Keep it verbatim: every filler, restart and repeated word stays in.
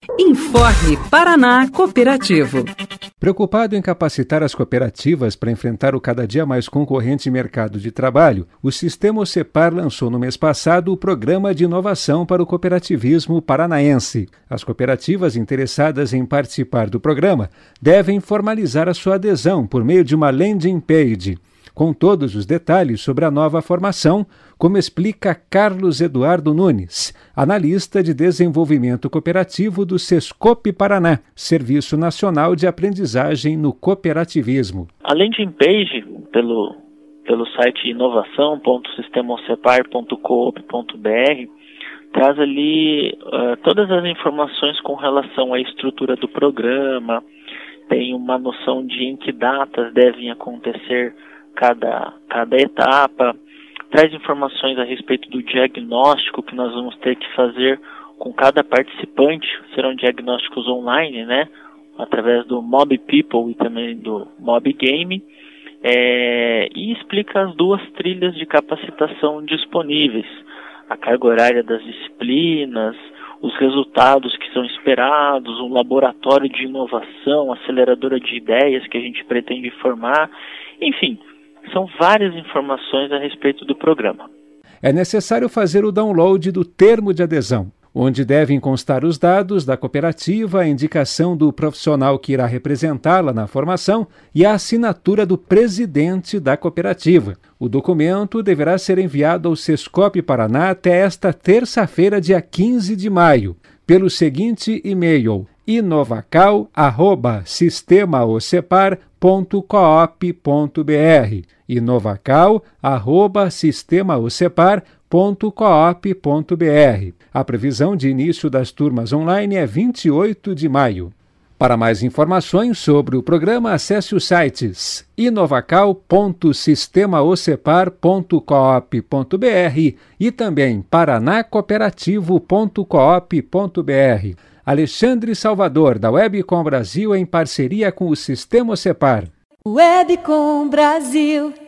Informe Paraná Cooperativo. Preocupado em capacitar as cooperativas para enfrentar o cada dia mais concorrente mercado de trabalho, o Sistema OCEPAR lançou no mês passado o Programa de Inovação para o Cooperativismo Paranaense. As cooperativas interessadas em participar do programa devem formalizar a sua adesão por meio de uma landing page, com todos os detalhes sobre a nova formação, como explica Carlos Eduardo Nunes, analista de desenvolvimento cooperativo do Sescope Paraná, Serviço Nacional de Aprendizagem no Cooperativismo. A landing page, pelo, pelo site inovação ponto sistema ocepar ponto coop ponto br, traz ali uh, todas as informações com relação à estrutura do programa, tem uma noção de em que datas devem acontecer Cada, cada etapa, traz informações a respeito do diagnóstico que nós vamos ter que fazer com cada participante. Serão diagnósticos online, né, através do Mob People e também do Mob Game, é, e explica as duas trilhas de capacitação disponíveis, a carga horária das disciplinas, os resultados que são esperados, um laboratório de inovação, aceleradora de ideias que a gente pretende formar, enfim, são várias informações a respeito do programa. É necessário fazer o download do termo de adesão, onde devem constar os dados da cooperativa, a indicação do profissional que irá representá-la na formação e a assinatura do presidente da cooperativa. O documento deverá ser enviado ao Sescope Paraná até esta terça-feira, dia quinze de maio, pelo seguinte e-mail: inovacal arroba sistema ocepar ponto coop ponto br inovacal arroba sistema ocepar ponto coop ponto br. A previsão de início das turmas online é vinte e oito de maio. Para mais informações sobre o programa, acesse os sites inovacal ponto sistema ocepar ponto coop ponto br e também paranacooperativo ponto coop ponto br. Alexandre Salvador, da Webcom Brasil, em parceria com o Sistema OCEPAR. Webcom Brasil.